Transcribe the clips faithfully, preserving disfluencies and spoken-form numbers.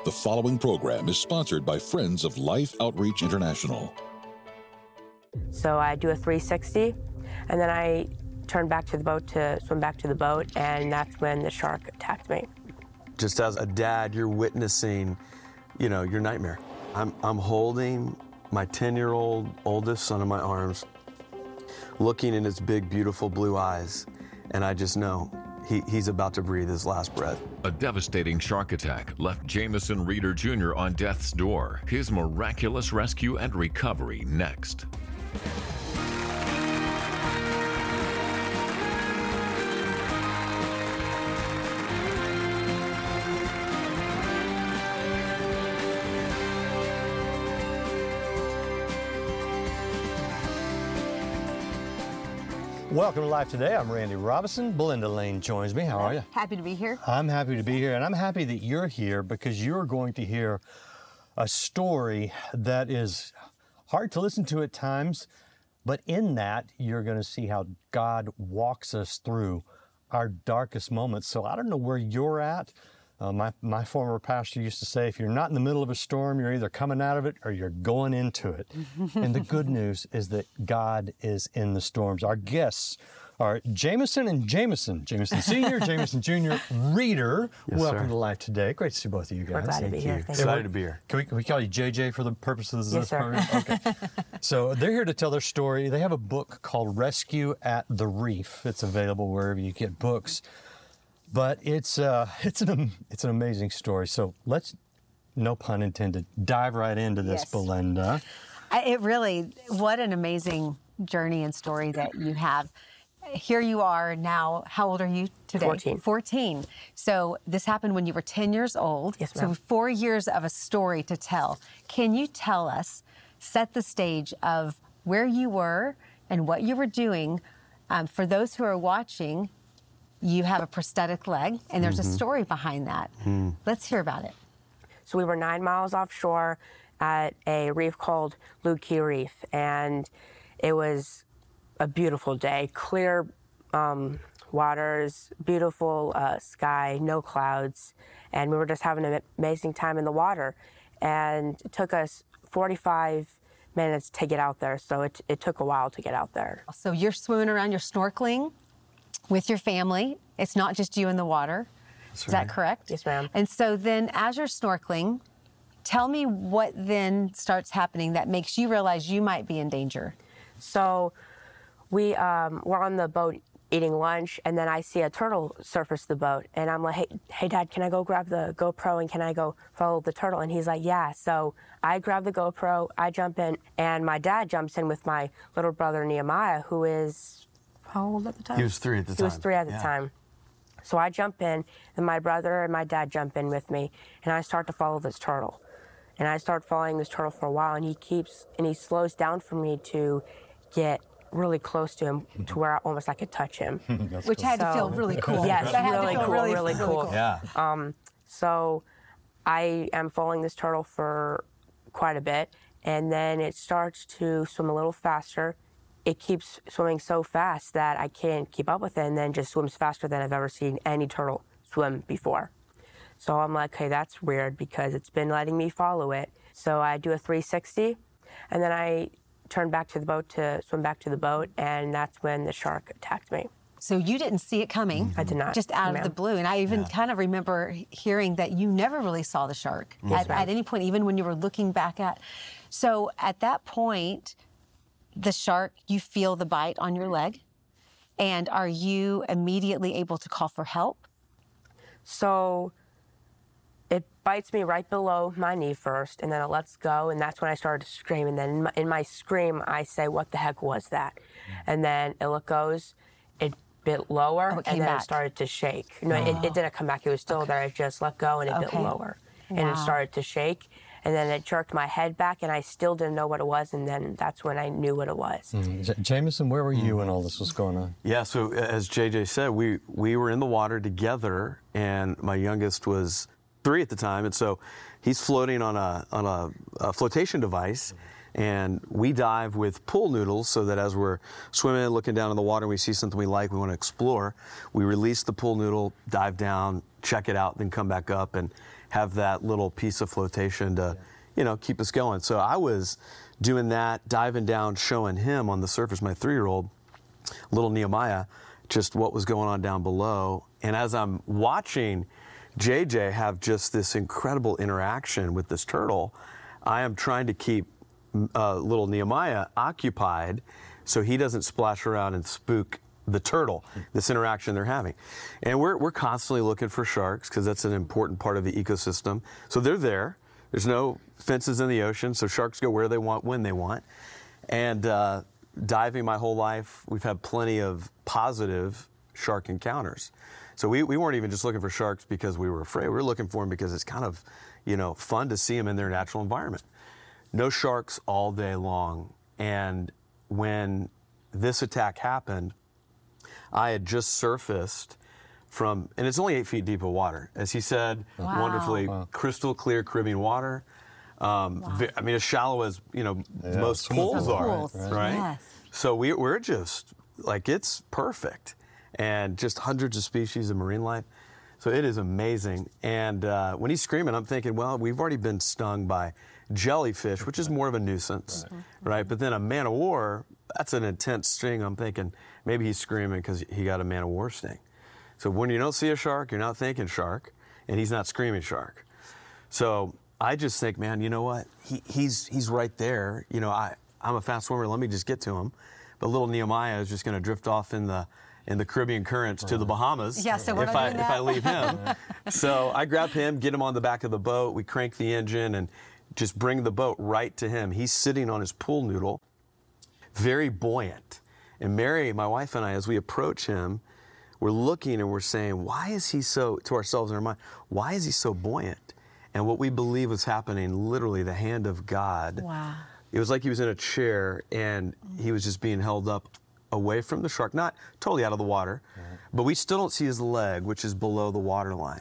The following program is sponsored by Friends of Life Outreach International. So I do a three sixty, and then I turn back to the boat to swim back to the boat, and that's when the shark attacked me. Just as a dad, you're witnessing, you know, your nightmare. I'm, I'm holding my ten-year-old oldest son in my arms, looking in his big, beautiful blue eyes, and I just know he, he's about to breathe his last breath. A devastating shark attack left Jamison Reeder Junior on death's door. His miraculous rescue and recovery next. Welcome to Life Today. I'm Randy Robinson. Belinda Lane joins me. How are you? Happy to be here. I'm happy to be here, and I'm happy that you're here because you're going to hear a story that is hard to listen to at times, but in that, you're going to see how God walks us through our darkest moments. So I don't know where you're at. Uh, my, my former pastor used to say, if you're not in the middle of a storm, you're either coming out of it or you're going into it. And the good news is that God is in the storms. Our guests are Jamison and Jamison. Jamison Senior, Jamison Junior Reeder. Yes, Welcome sir. to Life Today. Great to see both of you guys. We're glad to be here. Thank you. Excited to be here. Can we, can we call you J J for the purposes of Yes, this sir. program? Okay. So they're here to tell their story. They have a book called Rescue at the Reef. It's available wherever you get books. But it's uh, it's an it's an amazing story. So let's, no pun intended, dive right into this, Yes. Belinda. I- It really, what an amazing journey and story that you have. Here you are now. How old are you today? fourteen. fourteen. So this happened when you were ten years old. Yes, So ma'am. four years of a story to tell. Can you tell us, set the stage of where you were and what you were doing? Um, for those who are watching, you have a prosthetic leg, and there's Mm-hmm. a story behind that. Let's hear about it. So we were nine miles offshore at a reef called Lube Key Reef, and it was a beautiful day. Clear um, waters, beautiful uh, sky, no clouds, and we were just having an amazing time in the water. And it took us forty-five minutes to get out there, so it, it took a while to get out there. So you're swimming around, you're snorkeling with your family. It's not just you in the water. Is that correct? Yes, ma'am. And so then as you're snorkeling, tell me what then starts happening that makes you realize you might be in danger. So we um, were on the boat eating lunch, and then I see a turtle surface the boat, and I'm like, hey, hey, Dad, can I go grab the GoPro and can I go follow the turtle? And he's like, yeah. So I grab the GoPro, I jump in, and my dad jumps in with my little brother Nehemiah, who is how old at the time? He was three at the He time. was three at the Yeah. time. So I jump in, and my brother and my dad jump in with me, and I start to follow this turtle. And I start following this turtle for a while, and he keeps, and he slows down for me to get really close to him to where I almost I could touch him. Which had to feel So- really cool. Yes, That had to really feel cool, really cool. Yeah. So I am following this turtle for quite a bit, and then it starts to swim a little faster. It keeps swimming so fast that I can't keep up with it, and then just swims faster than I've ever seen any turtle swim before. So I'm like, hey, that's weird because it's been letting me follow it. So I do a three sixty, and then I turn back to the boat to swim back to the boat, and that's when the shark attacked me. So you didn't see it coming. I did not. Just out No, of the ma'am. blue. And I even kind of remember hearing that you never really saw the shark at, ma'am. at any point, even when you were looking back at. So at that point, the shark, you feel the bite on your leg. And are you immediately able to call for help? So it bites me right below my knee first, and then it lets go, and that's when I started to scream. And then in my, in my scream, I say, what the heck was that? And then it goes, it bit lower, Oh, it came and then back. it started to shake. No, it, it didn't come back. It was still there. It just let go, and it bit Okay. lower. And Wow. it started to shake, and then it jerked my head back, and I still didn't know what it was, and then that's when I knew what it was. J- Jamison, where were you when all this was going on? Yeah, so as J J said, we, we were in the water together, and my youngest was three at the time, and so he's floating on a on a, a flotation device, and we dive with pool noodles so that as we're swimming, looking down in the water, and we see something we like, we want to explore, we release the pool noodle, dive down, check it out, then come back up, and have that little piece of flotation to, you know, keep us going. So I was doing that, diving down, showing him on the surface, my three-year-old, little Nehemiah, just what was going on down below. And as I'm watching J J have just this incredible interaction with this turtle, I am trying to keep uh, little Nehemiah occupied so he doesn't splash around and spook the turtle, this interaction they're having. And we're, we're constantly looking for sharks because that's an important part of the ecosystem. So they're there. There's no fences in the ocean, so sharks go where they want, when they want. And uh, diving my whole life, we've had plenty of positive shark encounters. So we, we weren't even just looking for sharks because we were afraid. We were looking for them because it's kind of, you know, fun to see them in their natural environment. No sharks all day long. And when this attack happened, I had just surfaced from, and it's only eight feet deep of water. As he said, Wow. wonderfully Wow. crystal clear Caribbean water. Um, Wow. ve- I mean, as shallow as, you know, Yeah, most swimming pools pool. are, Pools, right? yes. So we, we're just, like, it's perfect. And just hundreds of species of marine life. So it is amazing. And uh, when he's screaming, I'm thinking, well, we've already been stung by jellyfish, which is more of a nuisance, right? right? But then a man of war, that's an intense sting. I'm thinking maybe he's screaming because he got a man of war sting. So when you don't see a shark, you're not thinking shark, and he's not screaming shark. So I just think, man, you know what? He, he's he's right there. You know, I, I'm a fast swimmer. Let me just get to him. But little Nehemiah is just going to drift off in the in the Caribbean currents to the Bahamas Yeah, so we're if not I doing if that. I leave him. So I grab him, get him on the back of the boat. We crank the engine and just bring the boat right to him. He's sitting on his pool noodle, very buoyant. And Mary, my wife and I, as we approach him, we're looking and we're saying, why is he so, to ourselves in our mind, why is he so buoyant? And what we believe was happening, literally the hand of God. Wow. It was like he was in a chair and he was just being held up away from the shark, not totally out of the water, but we still don't see his leg, which is below the water line.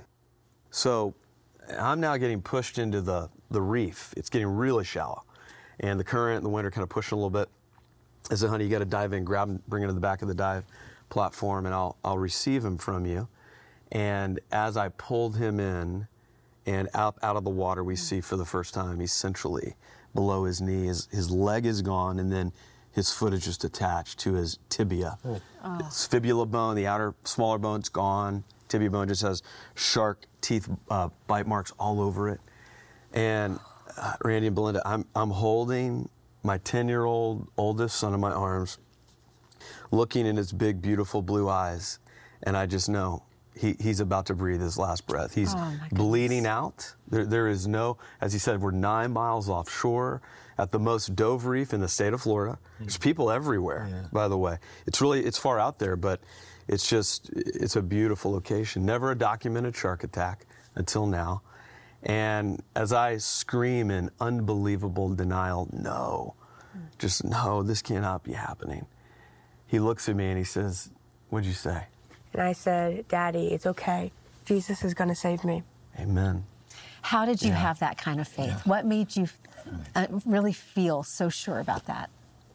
So I'm now getting pushed into the, the reef. It's getting really shallow. And the current and the wind are kind of pushing a little bit. I said, honey, you got to dive in, grab him, bring him to the back of the dive platform, and I'll, I'll receive him from you. And as I pulled him in and out, out of the water, we see for the first time, he's centrally below his knee. His, his leg is gone, and then his foot is just attached to his tibia. Oh. His fibula bone, the outer smaller bone's gone. Tibia bone just has shark teeth uh, bite marks all over it. And uh, Randy and Belinda, I'm, I'm holding my ten-year-old oldest son in my arms, looking in his big, beautiful blue eyes, and I just know he, he's about to breathe his last breath. He's Oh, my goodness. bleeding out. There, there is no, as he said, we're nine miles offshore at the most dove reef in the state of Florida. There's people everywhere, Yeah. by the way. It's really, it's far out there, but it's just, it's a beautiful location. Never a documented shark attack until now. And as I scream in unbelievable denial, no, just no, this cannot be happening. He looks at me and he says, what'd you say? And I said, Daddy, it's okay. Jesus is going to save me. Amen. How did you Yeah. have that kind of faith? What made you uh, really feel so sure about that?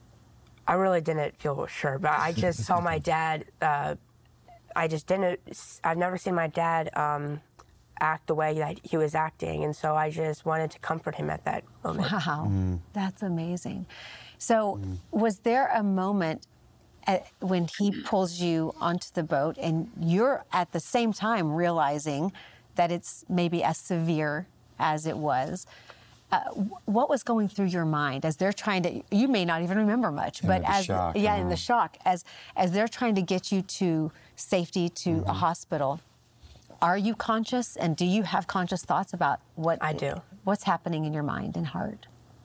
I really didn't feel sure, but I just saw my dad. Uh, I just didn't. I've never seen my dad um, act the way that he was acting, and so I just wanted to comfort him at that moment. Wow, that's amazing. So, was there a moment at, when he pulls you onto the boat and you're at the same time realizing that it's maybe as severe as it was? Uh, wh- what was going through your mind as they're trying to? You may not even remember much, Yeah, but the as shock, yeah, in uh-huh. the shock, as as they're trying to get you to safety to a hospital. Are you conscious, and do you have conscious thoughts about what I do. What's happening in your mind and heart?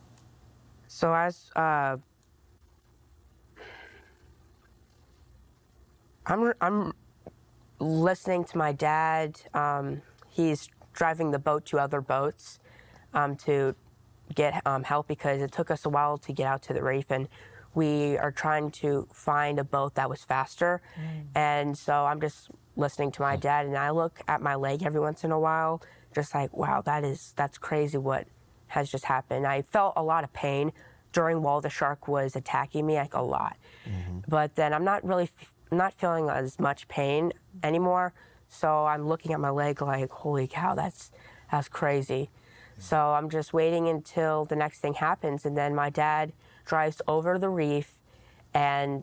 So as uh, I'm, I'm listening to my dad. Um, he's driving the boat to other boats um, to get um, help because it took us a while to get out to the reef, and we are trying to find a boat that was faster. And so I'm just listening to my dad, and I look at my leg every once in a while, just like, wow, that is that's crazy what has just happened. I felt a lot of pain during while the shark was attacking me, like a lot. But then I'm not really, I'm not feeling as much pain anymore. So I'm looking at my leg like, holy cow, that's That's crazy. So I'm just waiting until the next thing happens, and then my dad drives over the reef, and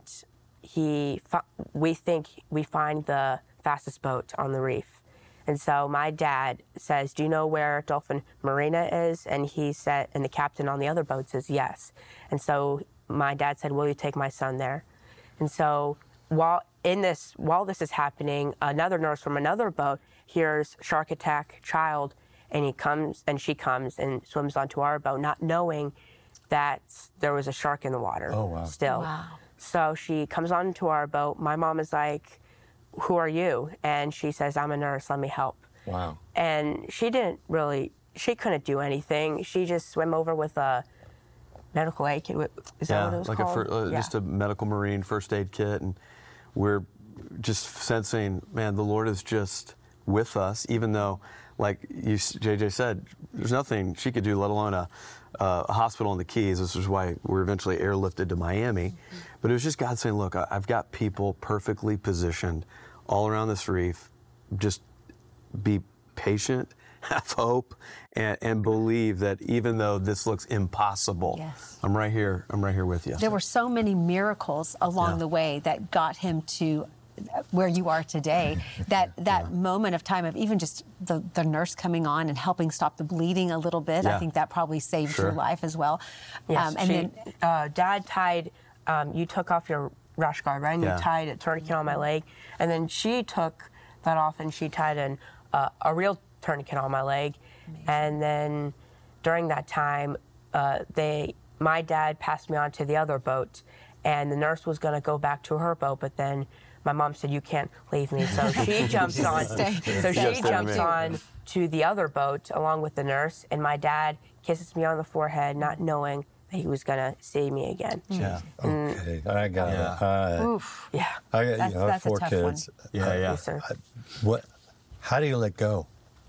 he, we think we find the fastest boat on the reef. And so my dad says, "Do you know where Dolphin Marina is?" And he said, and the captain on the other boat says, "Yes." And so my dad said, "Will you take my son there?" And so while in this, while this is happening, another nurse from another boat hears shark attack, child, and he comes, and she comes and swims onto our boat, not knowing that there was a shark in the water. Oh, wow. Still. Wow. So she comes onto our boat. My mom is like, "Who are you?" And she says, "I'm a nurse, let me help." Wow. And she didn't really, she couldn't do anything. She just swam over with a medical aid kit. Is that yeah, what it was like called? a fir- uh, yeah. just a medical marine first aid kit, and we're just sensing, man, the Lord is just with us, even though, like you, J J said, there's nothing she could do, let alone a, uh, a hospital in the Keys. This is why we were eventually airlifted to Miami. Mm-hmm. But it was just God saying, look, I've got people perfectly positioned all around this reef. Just be patient, have hope, and, and believe that even though this looks impossible, yes. I'm right here. I'm right here with you. There were so many miracles along Yeah. the way that got him to where you are today. That that yeah. moment of time of even just the, the nurse coming on and helping stop the bleeding a little bit, Yeah. I think that probably saved Sure. your life as well. Yes, um, and she, then uh, Dad tied, um, you took off your rash guard, right? And Yeah. you tied a tourniquet on my leg. And then she took that off and she tied an, uh, a real tourniquet on my leg. Amazing. And then during that time, uh, they, my dad passed me on to the other boat, and the nurse was going to go back to her boat, but then my mom said, "You can't leave me." So she jumps on. Stay. So Stay she with jumps me. on to the other boat along with the nurse, and my dad kisses me on the forehead, not knowing that he was going to see me again. Yeah. Okay, I got Yeah. it. Uh, oof. Yeah. I got That's- you know, that's a four tough kids. Yeah, yeah. Yes, sir. What? How do you let go?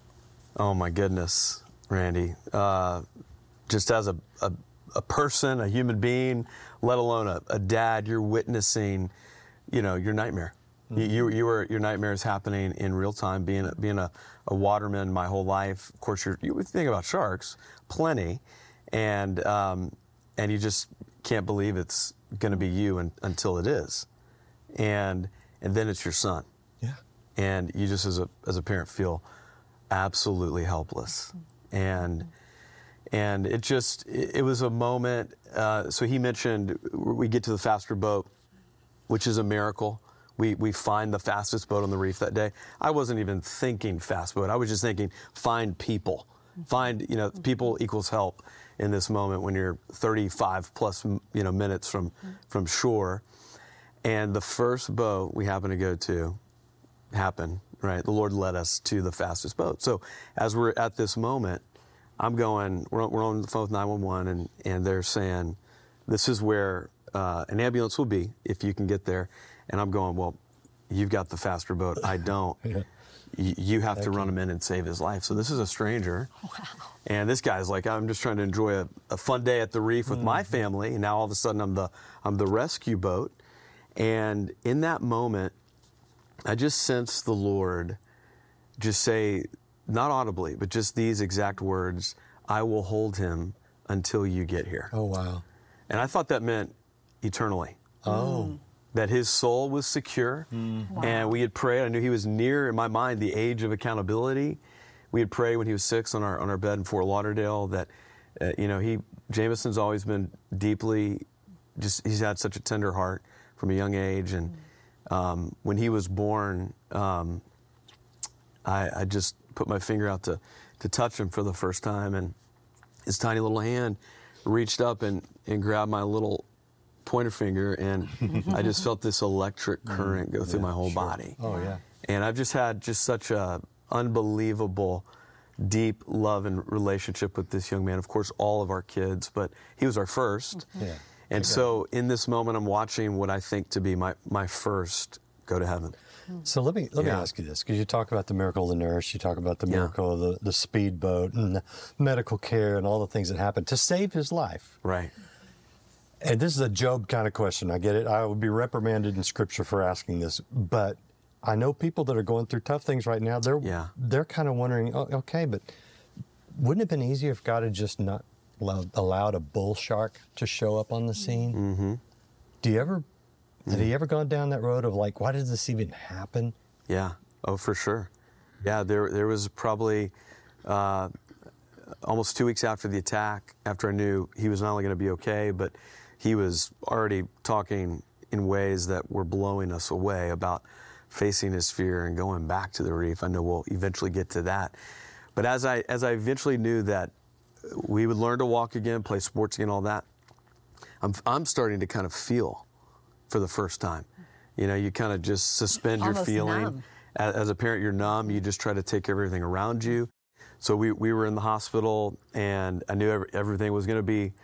Oh my goodness, Randy. Uh, just as a, a, a person, a human being, let alone a, a dad, you're witnessing, you know, your nightmare. Mm-hmm. You, you, you were, your nightmare is happening in real time. Being a, being a, a waterman my whole life, of course, you're, you think about sharks, plenty, and um, and you just can't believe it's going to be you un, until it is, and and then it's your son. Yeah. And you just, as a as a parent, feel absolutely helpless. And and it just, it, it was a moment, uh, so he mentioned we get to the faster boat, which is a miracle. We we find the fastest boat on the reef that day. I wasn't even thinking fast boat. I was just thinking find people. Find, you know, people equals help in this moment when you're thirty-five plus, you know, minutes from, from shore. And the first boat we happened to go to happened, right? The Lord led us to the fastest boat. So as we're at this moment, I'm going, we're on, we're on the phone with nine one one, and, and they're saying, this is where uh, an ambulance will be if you can get there. And I'm going, well, you've got the faster boat. I don't. Yeah. Y- you have to run him in and save his life. So this is a stranger. Wow. And this guy's like, I'm just trying to enjoy a, a fun day at the reef with mm-hmm. my family. And now all of a sudden I'm the I'm the rescue boat. And in that moment, I just sensed the Lord just say, not audibly, but just these exact words, I will hold him until you get here. Oh, wow. And I thought that meant eternally. Oh. That his soul was secure. Mm. Wow. And we had prayed. I knew he was near, in my mind, the age of accountability. We had prayed when he was six on our on our bed in Fort Lauderdale that, uh, you know, he, Jameson's always been deeply, just, he's had such a tender heart from a young age. And um, when he was born, um, I, I just put my finger out to, to touch him for the first time. And his tiny little hand reached up and, and grabbed my little pointer finger, and I just felt this electric current go through yeah, my whole sure. body. Oh, yeah. And I've just had just such a unbelievable, deep love and relationship with this young man. Of course, all of our kids, but he was our first. Yeah. And so in this moment, I'm watching what I think to be my, my first go to heaven. So let me let Yeah. me ask you this, because you talk about the miracle of the nurse, you talk about the Yeah. miracle of the, the speedboat and the medical care and all the things that happened to save his life. Right. And this is a Job kind of question. I get it. I would be reprimanded in Scripture for asking this, but I know people that are going through tough things right now. They're Yeah. they're kind of wondering, oh, okay, but wouldn't it have been easier if God had just not allowed, allowed a bull shark to show up on the scene? Mm-hmm. Do you ever, Mm-hmm. have you ever gone down that road of like, why did this even happen? Yeah. Oh, for sure. Yeah, there there was probably uh, almost two weeks after the attack, after I knew he was not only going to be okay, but he was already talking in ways that were blowing us away about facing his fear and going back to the reef. I know we'll eventually get to that. But as I as I eventually knew that we would learn to walk again, play sports again, all that, I'm I'm starting to kind of feel for the first time. You know, you kind of just suspend your Almost feeling. numb. As, as a parent, you're numb. You just try to take everything around you. So we, we were in the hospital, and I knew every, everything was going to be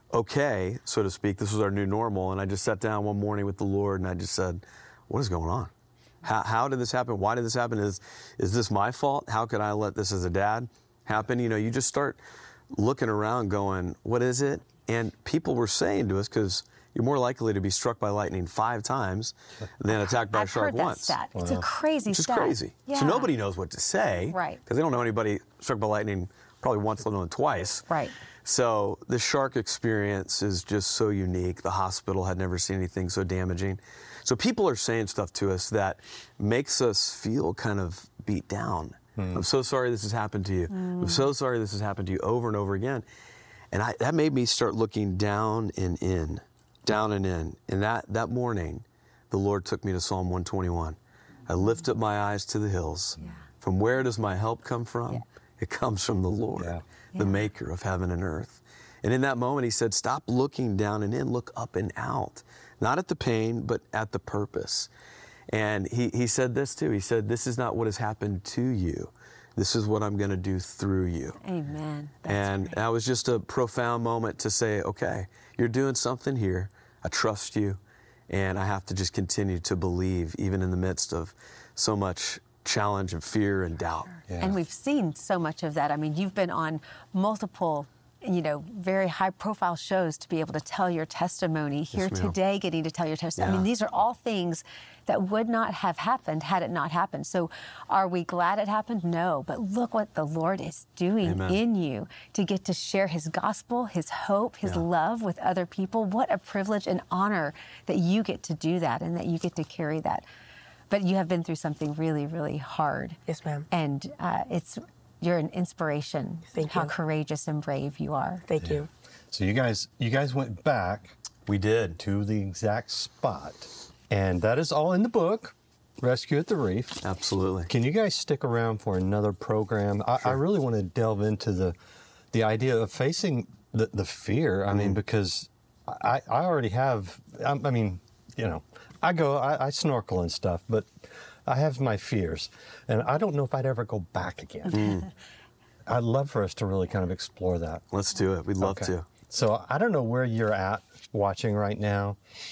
okay, so to speak. This was our new normal. And I just sat down one morning with the Lord, and I just said, what is going on? How, how did this happen? Why did this happen? Is, is this my fault? How could I let this as a dad happen? You know, you just start looking around going, what is it? And people were saying to us, because you're more likely to be struck by lightning five times than attacked by I've a shark heard that once. stat. It's a crazy Which is stat. crazy. Yeah. So nobody knows what to say. Right. Because they don't know anybody struck by lightning probably once, let alone twice. Right. So the shark experience is just so unique. The hospital had never seen anything so damaging. So people are saying stuff to us that makes us feel kind of beat down. Mm. I'm so sorry this has happened to you. Mm. I'm so sorry this has happened to you over and over again. And I, that made me start looking down and in. Down and in. And that, that morning, the Lord took me to Psalm one twenty-one. I lift up my eyes to the hills. Yeah. From where does my help come from? Yeah. It comes from the Lord, yeah. the yeah. maker of heaven and earth. And in that moment, he said, stop looking down and in, look up and out. Not at the pain, but at the purpose. And he, he said this too. He said, this is not what has happened to you. This is what I'm going to do through you. Amen. That's and great. that was just a profound moment to say, okay, you're doing something here. I trust you, and I have to just continue to believe, even in the midst of so much challenge and fear and doubt. Yeah. And we've seen so much of that. I mean, you've been on multiple, you know, very high-profile shows to be able to tell your testimony. Here yes, today, getting to tell your testimony. Yeah. I mean, these are all things that would not have happened had it not happened. So are we glad it happened? No. But look what the Lord is doing Amen. In you to get to share his gospel, his hope, his yeah. love with other people. What a privilege and honor that you get to do that and that you get to carry that. But you have been through something really, really hard. Yes, ma'am. And uh, it's you're an inspiration. Thank how you. courageous and brave you are. Thank yeah. you. So you guys, you guys went back. We did. To the exact spot. And that is all in the book, Rescue at the Reef. Absolutely. Can you guys stick around for another program? I, sure. I really want to delve into the the idea of facing the, the fear. I mm. mean, because I, I already have, I, I mean, you know, I go, I, I snorkel and stuff, but I have my fears. And I don't know if I'd ever go back again. Mm. I'd love for us to really kind of explore that. Let's do it. We'd love okay. to. So I don't know where you're at watching right now.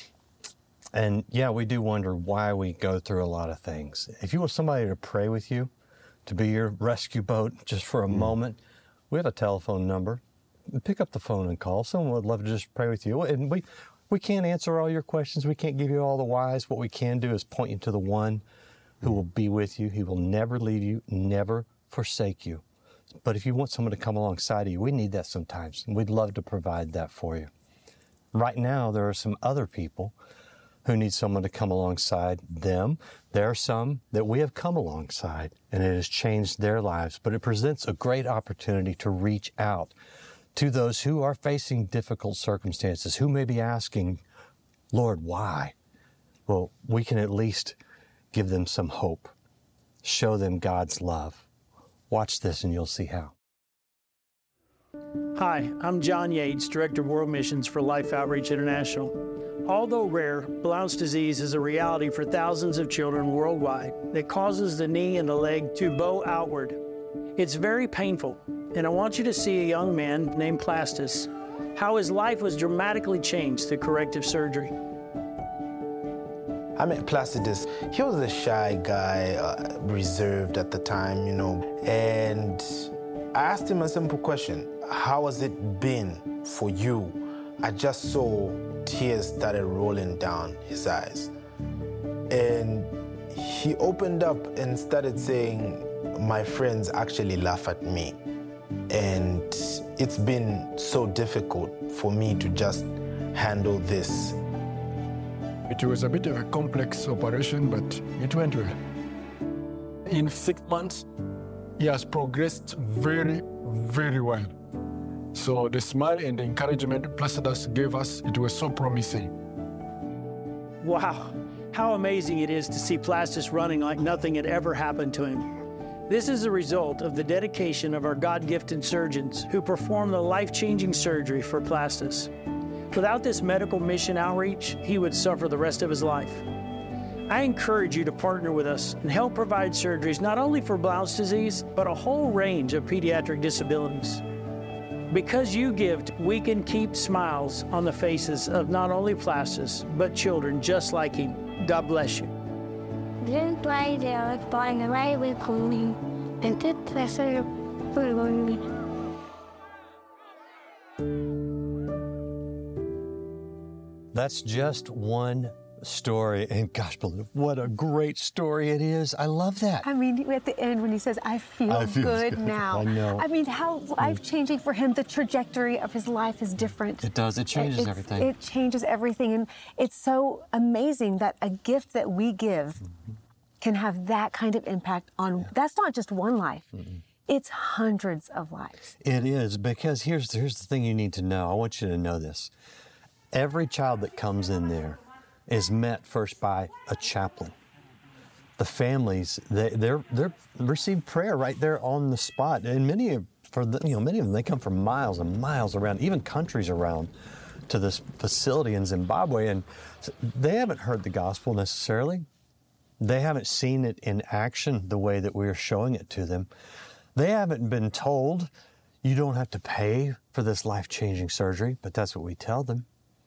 And yeah, we do wonder why we go through a lot of things. If you want somebody to pray with you, to be your rescue boat just for a mm. moment, we have a telephone number. Pick up the phone and call. Someone would love to just pray with you. And we, we can't answer all your questions. We can't give you all the whys. What we can do is point you to the one who will be with you. He will never leave you, never forsake you. But if you want someone to come alongside of you, we need that sometimes. And we'd love to provide that for you. Right now, there are some other people who need someone to come alongside them. There are some that we have come alongside, and it has changed their lives. But it presents a great opportunity to reach out to those who are facing difficult circumstances, who may be asking, Lord, why? Well, we can at least give them some hope, show them God's love. Watch this and you'll see how. Hi, I'm John Yates, Director of World Missions for Life Outreach International. Although rare, Blount's disease is a reality for thousands of children worldwide that causes the knee and the leg to bow outward. It's very painful, and I want you to see a young man named Plastus, how his life was dramatically changed through corrective surgery. I met Placidus. He was a shy guy, uh, reserved at the time, you know, and I asked him a simple question. How has it been for you? I just saw tears started rolling down his eyes. And he opened up and started saying, my friends actually laugh at me. And it's been so difficult for me to just handle this. It was a bit of a complex operation, but it went well. In six months, he has progressed very, very well. So the smile and the encouragement Placidus gave us, it was so promising. Wow, how amazing it is to see Plastus running like nothing had ever happened to him. This is a result of the dedication of our God-gifted surgeons who performed the life-changing surgery for Plastus. Without this medical mission outreach, he would suffer the rest of his life. I encourage you to partner with us and help provide surgeries not only for Blount's disease, but a whole range of pediatric disabilities. Because you give, we can keep smiles on the faces of not only Plastus, but children just like him. God bless you. Didn't play there, flying away with me, and did pleasure for me. That's just one story, and gosh, what a great story it is. I love that. I mean, at the end when he says, I feel, I feel good, good now. I know. I mean, how life-changing for him. The trajectory of his life is different. It does. It changes It's- everything. It changes everything. And it's so amazing that a gift that we give mm-hmm. can have that kind of impact on, yeah. that's not just one life. Mm-hmm. It's hundreds of lives. It is, because here's, here's the thing you need to know. I want you to know this. Every child that comes in there is met first by a chaplain. The families, they they're they're receive prayer right there on the spot, and many of for the, you know many of them they come from miles and miles around, even countries around, to this facility in Zimbabwe, and they haven't heard the gospel necessarily. They haven't seen it in action the way that we're showing it to them. They haven't been told you don't have to pay for this life-changing surgery, but that's what we tell them.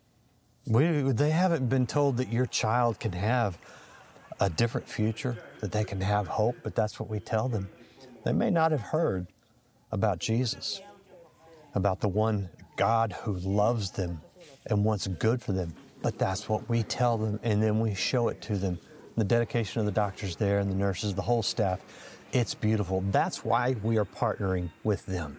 We, they haven't been told that your child can have a different future, that they can have hope, but that's what we tell them. They may not have heard about Jesus, about the one God who loves them and wants good for them, but that's what we tell them, and then we show it to them. The dedication of the doctors there and the nurses, the whole staff, it's beautiful. That's why we are partnering with them.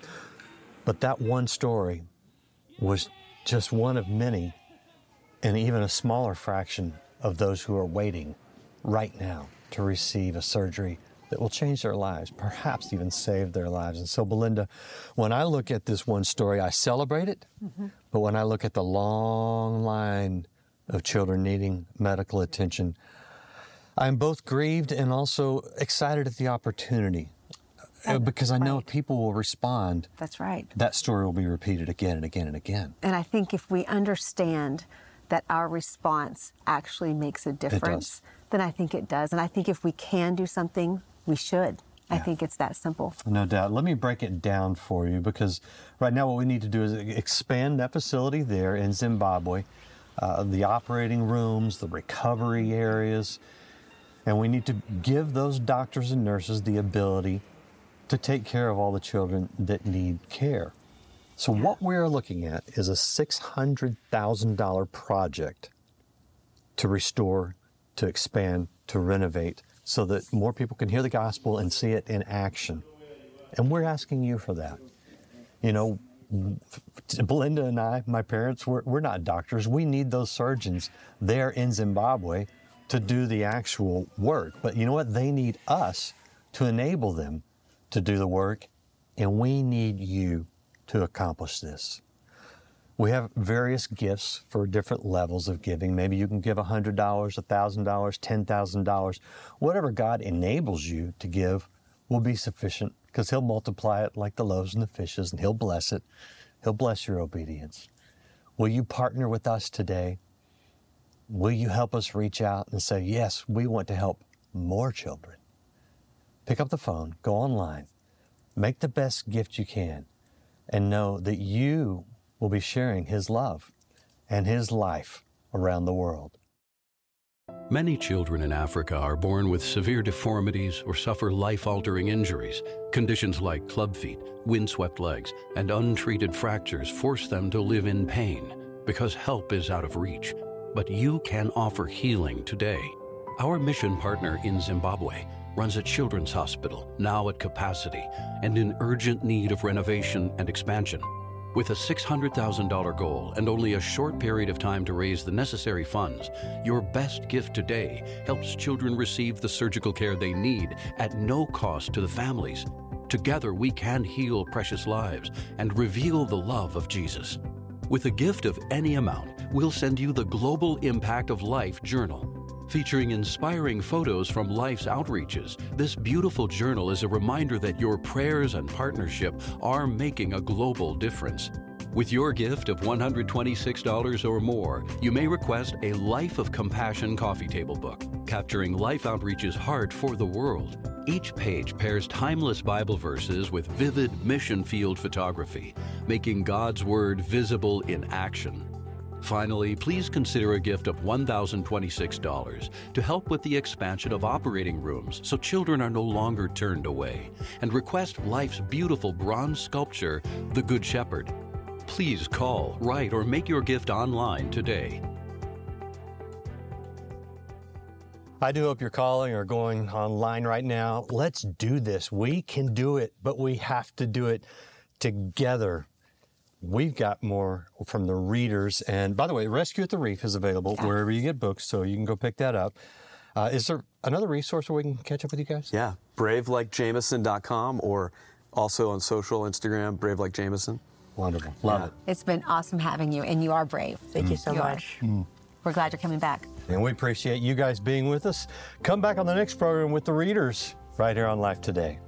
But that one story was just one of many, and even a smaller fraction of those who are waiting right now to receive a surgery that will change their lives, perhaps even save their lives. And so, Belinda, when I look at this one story, I celebrate it, mm-hmm. but when I look at the long line of children needing medical attention, I'm both grieved and also excited at the opportunity, uh, because I know right. people will respond. That's right. That story will be repeated again and again and again. And I think if we understand that our response actually makes a difference, then I think it does. And I think if we can do something, we should. I Yeah. think it's that simple. No doubt. Let me break it down for you, because right now what we need to do is expand that facility there in Zimbabwe, uh, the operating rooms, the recovery areas, and we need to give those doctors and nurses the ability to take care of all the children that need care. So yeah. what we're looking at is a six hundred thousand dollars project to restore, to expand, to renovate, so that more people can hear the gospel and see it in action. And we're asking you for that. You know, Belinda and I, my parents, we're, we're not doctors. We need those surgeons there in Zimbabwe to do the actual work. But you know what? They need us to enable them to do the work, and we need you to accomplish this. We have various gifts for different levels of giving. Maybe you can give one hundred dollars, one thousand dollars, ten thousand dollars. Whatever God enables you to give will be sufficient, because He'll multiply it like the loaves and the fishes, and He'll bless it. He'll bless your obedience. Will you partner with us today? Will you help us reach out and say, yes, we want to help more children? Pick up the phone, go online, make the best gift you can, and know that you will be sharing His love and His life around the world. Many children in Africa are born with severe deformities or suffer life-altering injuries. Conditions like club feet, windswept legs, and untreated fractures force them to live in pain because help is out of reach. But you can offer healing today. Our mission partner in Zimbabwe, runs a children's hospital, now at capacity, and in urgent need of renovation and expansion. With a six hundred thousand dollars goal and only a short period of time to raise the necessary funds, your best gift today helps children receive the surgical care they need at no cost to the families. Together, we can heal precious lives and reveal the love of Jesus. With a gift of any amount, we'll send you the Global Impact of Life Journal. Featuring inspiring photos from Life's outreaches, this beautiful journal is a reminder that your prayers and partnership are making a global difference. With your gift of one hundred twenty-six dollars or more, you may request a Life of Compassion coffee table book, capturing Life Outreach's heart for the world. Each page pairs timeless Bible verses with vivid mission field photography, making God's Word visible in action. Finally, please consider a gift of one thousand twenty-six dollars to help with the expansion of operating rooms so children are no longer turned away, and request Life's beautiful bronze sculpture, The Good Shepherd. Please call, write, or make your gift online today. I do hope you're calling or going online right now. Let's do this. We can do it, but we have to do it together. We've got more from the readers. And by the way, Rescue at the Reef is available yeah. wherever you get books, so you can go pick that up. Uh, is there another resource where we can catch up with you guys? Yeah, brave like jameson dot com, or also on social, Instagram, Brave Like Jameson. Wonderful. Love yeah. it. It's been awesome having you, and you are brave. Thank mm. you so you much. Mm. We're glad you're coming back. And we appreciate you guys being with us. Come back on the next program with the readers right here on Life Today.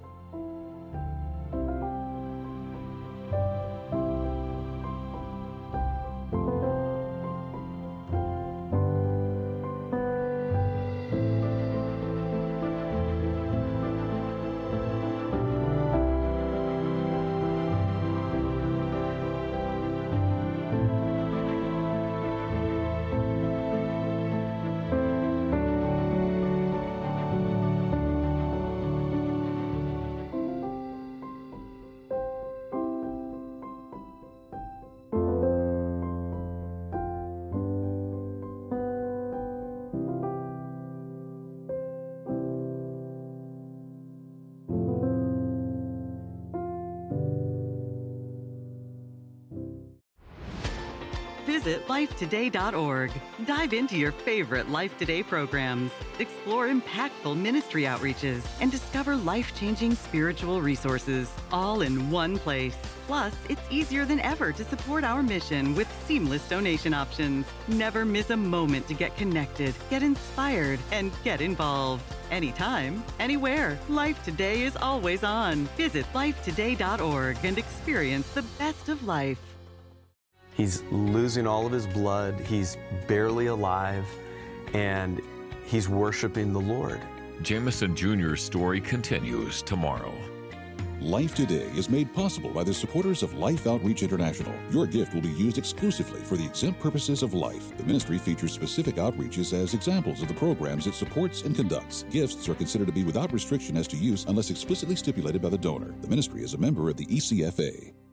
Visit life today dot org. Dive into your favorite Life Today programs, explore impactful ministry outreaches, and discover life-changing spiritual resources, all in one place. Plus, it's easier than ever to support our mission with seamless donation options. Never miss a moment to get connected, get inspired, and get involved. Anytime, anywhere, Life Today is always on. Visit life today dot org and experience the best of life. He's losing all of his blood. He's barely alive, and he's worshiping the Lord. Jameson Junior's story continues tomorrow. Life Today is made possible by the supporters of Life Outreach International. Your gift will be used exclusively for the exempt purposes of life. The ministry features specific outreaches as examples of the programs it supports and conducts. Gifts are considered to be without restriction as to use unless explicitly stipulated by the donor. The ministry is a member of the E C F A.